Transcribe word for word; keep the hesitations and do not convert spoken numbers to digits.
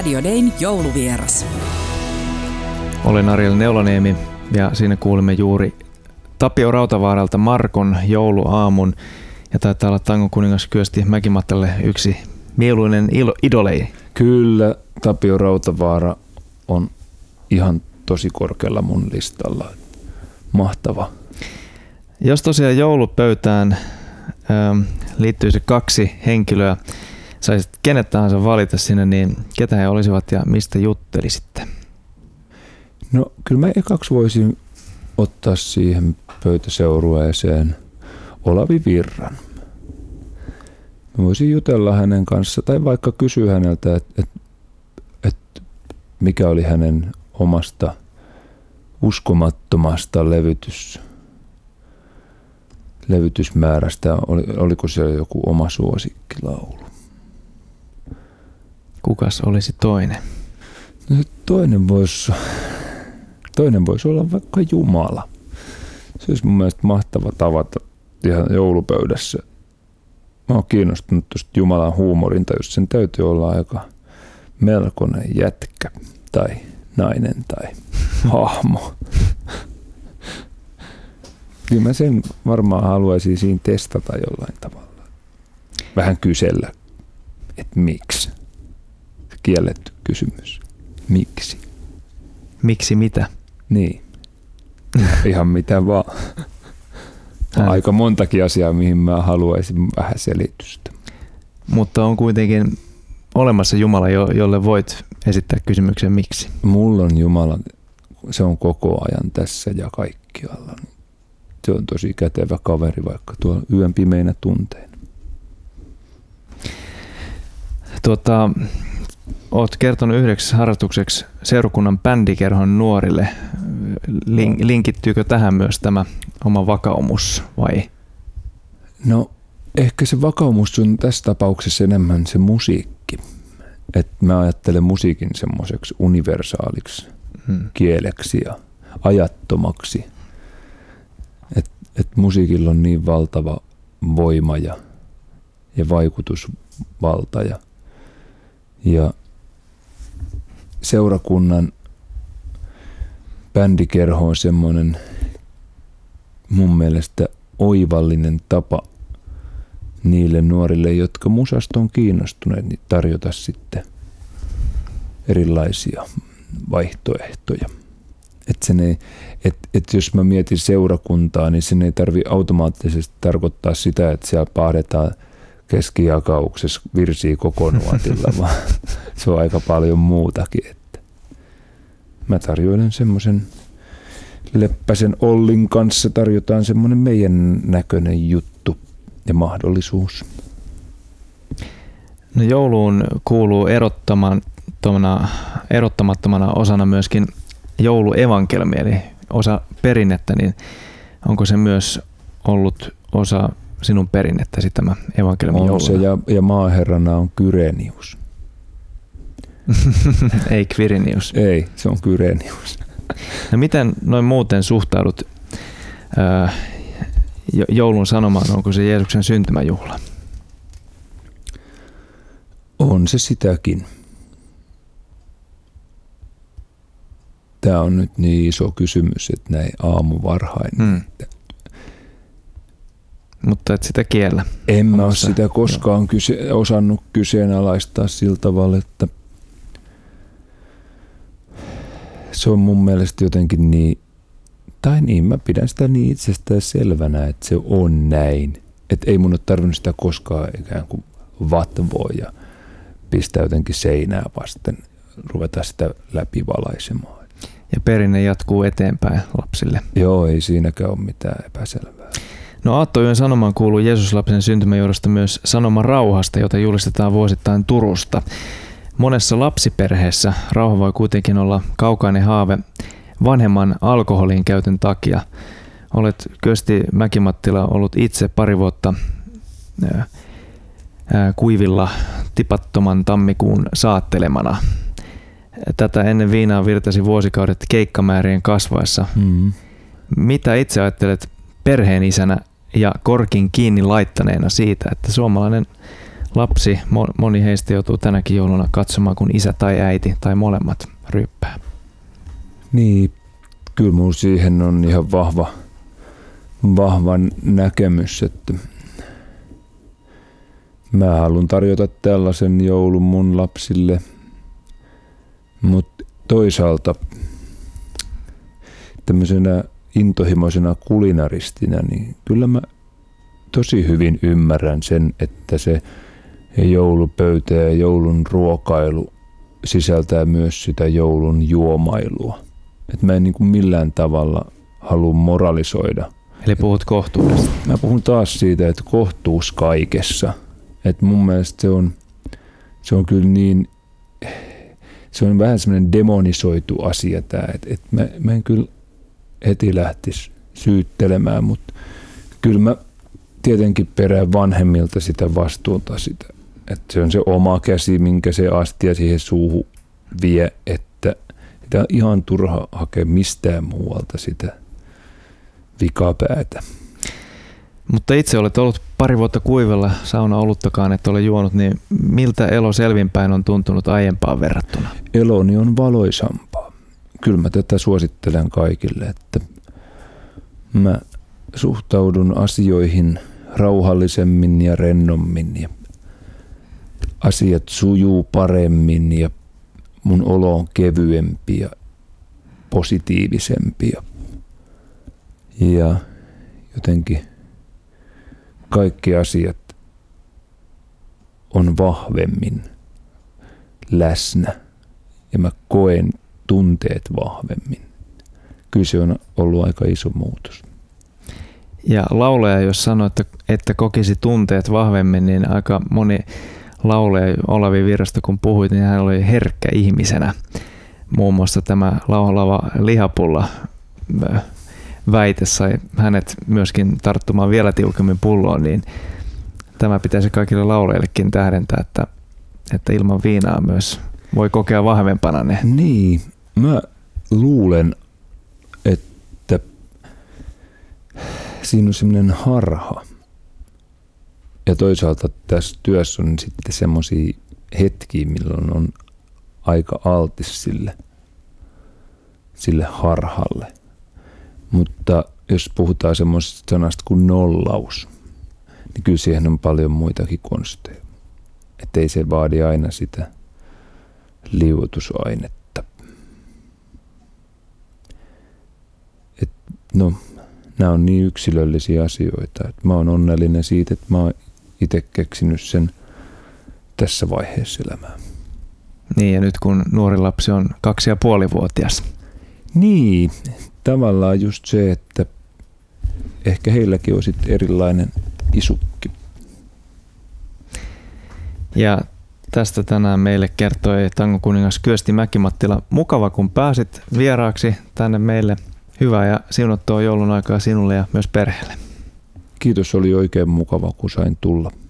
Radio Dayn jouluvieras. Olen Ariel Neulaniemi ja siinä kuulimme juuri Tapio Rautavaaralta Markon jouluaamun. Ja taitaa olla Tangon kuningas Kyösti Mäkimattalle yksi mieluinen idolei. Kyllä, Tapio Rautavaara on ihan tosi korkealla mun listalla. Mahtava. Jos tosiaan joulupöytään ähm, liittyisi kaksi henkilöä, saisit kenet tahansa valita sinne, niin ketä he olisivat ja mistä juttelisitte? No kyllä mä ekaksi voisin ottaa siihen pöytäseurueeseen Olavi Virran. Mä voisin jutella hänen kanssa tai vaikka kysyä häneltä, että et, et mikä oli hänen omasta uskomattomasta levytys, levytysmäärästä. Oli, oliko siellä joku oma suosikkilaulu? Kukas olisi toinen? No, toinen voisi toinen vois olla vaikka Jumala. Se olisi mun mielestä mahtava tavata ihan joulupöydässä. Mä oon kiinnostunut tuosta Jumalan huumorinta, jos sen täytyy olla aika melkoinen jätkä tai nainen tai hahmo. Kyllä mä sen varmaan haluaisin siinä testata jollain tavalla. Vähän kysellä, että miksi. Kielletty kysymys. Miksi? Miksi mitä? Niin. Ihan mitä vaan. Aika montakin asiaa, mihin mä haluaisin vähän selitystä. Mutta on kuitenkin olemassa Jumala, jolle voit esittää kysymyksen miksi. Mulla on Jumala, se on koko ajan tässä ja kaikkialla. Se on tosi kätevä kaveri vaikka tuolla yön pimeinä tunteina. Tuota, olet kertonut yhdeksi harrastukseksi seurakunnan bändikerhon nuorille. Linkittyykö tähän myös tämä oma vakaumus vai? No ehkä se vakaumus on tässä tapauksessa enemmän se musiikki. Et mä ajattelen musiikin semmoiseksi universaaliksi hmm. kieleksi ja ajattomaksi. Että et musiikilla on niin valtava voima ja, ja vaikutusvalta. Ja, ja seurakunnan bändikerho on semmoinen mun mielestä oivallinen tapa niille nuorille, jotka musasta on kiinnostuneet, niin tarjota sitten erilaisia vaihtoehtoja. Et sen ei, et, et jos mä mietin seurakuntaa, niin sen ei tarvitse automaattisesti tarkoittaa sitä, että siellä paahdetaan keskijakauksessa virsiä koko nuotilla, vaan se on aika paljon muutakin. Että mä tarjoilen semmoisen Leppäsen Ollin kanssa, tarjotaan semmoinen meidän näköinen juttu ja mahdollisuus. No jouluun kuuluu erottamattomana, erottamattomana osana myöskin jouluevankelmi, eli osa perinnettä, niin onko se myös ollut osa sinun perinnettäsi tämä evankelmi jouluna? On se, ja, ja maaherrana on Kyrenius. Ei Quirinius. Ei, se on Kyrenius. No miten noin muuten suhtaudut ää, joulun sanomaan, onko se Jeesuksen syntymäjuhla? On se sitäkin. Tämä on nyt niin iso kysymys, että näin aamuvarhain. Hmm. Mutta et sitä kiellä. En mä ole sitä koskaan kyse, osannut kyseenalaistaa sillä tavalla, että se on mun mielestä jotenkin niin, tai niin, mä pidän sitä niin itsestään selvänä, että se on näin. Että ei mun ole tarvinnut sitä koskaan ikään kuin vatvoa ja pistää jotenkin seinää vasten, ruveta sitä läpivalaisemaan. Ja perinne jatkuu eteenpäin lapsille. Joo, ei siinäkään ole mitään epäselvää. No aattonyön sanomaan kuuluu Jeesuslapsen syntymäjuhlasta myös sanoma rauhasta, jota julistetaan vuosittain Turusta. Monessa lapsiperheessä rauha voi kuitenkin olla kaukainen haave vanhemman alkoholin käytön takia. Olet Kyösti Mäkimattila ollut itse pari vuotta ää, ää, kuivilla tipattoman tammikuun saattelemana. Tätä ennen viinaa virtasi vuosikaudet keikkamäärien kasvaessa. Mm. Mitä itse ajattelet perheen isänä ja korkin kiinni laittaneena siitä, että suomalainen lapsi, moni heistä joutuu tänäkin jouluna katsomaan, kun isä tai äiti tai molemmat ryyppää. Niin, kyllä minulla siihen on ihan vahva, vahva näkemys, että mä haluan tarjota tällaisen joulun mun lapsille, mutta toisaalta tämmöisenä intohimoisena kulinaristina, niin kyllä mä tosi hyvin ymmärrän sen, että se joulupöytä ja joulun ruokailu sisältää myös sitä joulun juomailua. Et mä en niin kuin millään tavalla halua moralisoida. Eli puhut kohtuudesta? Mä puhun taas siitä, että kohtuus kaikessa. Et mun mielestä se on, se on kyllä niin, se on vähän semmoinen demonisoitu asia tää. Et, et mä, mä en kyllä heti lähtisi syyttelemään, mutta kyllä mä tietenkin perään vanhemmilta sitä vastuuta sitä. Että se on se oma käsi, minkä se astia siihen suuhun vie, että sitä on ihan turha hakea mistään muualta sitä vikapäätä. Mutta itse olet ollut pari vuotta kuivella sauna oluttakaan, että ole juonut, niin miltä elo selvinpäin on tuntunut aiempaan verrattuna? Eloni on valoisampaa. Kyllä mä tätä suosittelen kaikille, että mä suhtaudun asioihin rauhallisemmin ja rennommin ja asiat sujuu paremmin ja mun olo on kevyempi ja positiivisempi ja jotenkin kaikki asiat on vahvemmin läsnä ja mä koen tunteet vahvemmin. Kyllä se on ollut aika iso muutos. Ja laulaja, jos sanoo, että, että kokisi tunteet vahvemmin, niin aika moni laulaja, Olavi Virrasto, kun puhuit, niin hän oli herkkä ihmisenä. Muun muassa tämä lauhlava lihapulla väite sai hänet myöskin tarttumaan vielä tiukemmin pulloon, niin tämä pitäisi kaikille laulajillekin tähdentää, että, että ilman viinaa myös voi kokea vahvempana ne. Niin, mä luulen, että siinä on semmoinen harha. Ja toisaalta tässä työssä on sitten semmoisia hetkiä, milloin on aika altis sille, sille harhalle. Mutta jos puhutaan semmoisesta sanasta kuin nollaus, niin kyllä siihen on paljon muitakin konsteja. Että ei se vaadi aina sitä liuotusainetta. Et, no, nämä on niin yksilöllisiä asioita, että mä oon onnellinen siitä, että mä oon itse keksinyt sen tässä vaiheessa elämää. Niin, ja nyt kun nuori lapsi on kaksi ja puoli vuotias. Niin, tavallaan just se, että ehkä heilläkin on sitten erilainen isukki. Ja tästä tänään meille kertoi tangokuningas Kyösti Mäki-Mattila. Mukava, kun pääsit vieraaksi tänne meille. Hyvää ja siunattua joulun aikaa sinulle ja myös perheelle. Kiitos, oli oikein mukava, kun sain tulla.